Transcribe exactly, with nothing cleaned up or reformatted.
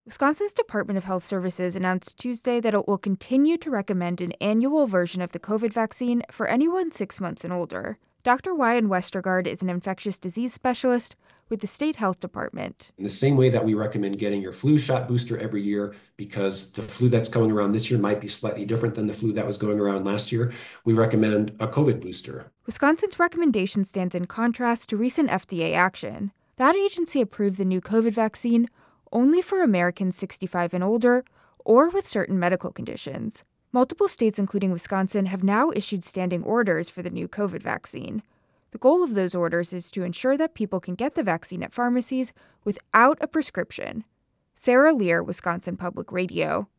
Wisconsin's Department of Health Services announced Tuesday that it will continue to recommend an annual version of the COVID vaccine for anyone six months and older. Doctor Ryan Westergaard is an infectious disease specialist with the state health department. In the same way that we recommend getting your flu shot booster every year because the flu that's going around this year might be slightly different than the flu that was going around last year, we recommend a COVID booster. Wisconsin's recommendation stands in contrast to recent F D A action. That agency approved the new COVID vaccine only for Americans sixty-five and older or with certain medical conditions. Multiple states, including Wisconsin, have now issued standing orders for the new COVID vaccine. The goal of those orders is to ensure that people can get the vaccine at pharmacies without a prescription. Sarah Lear, Wisconsin Public Radio.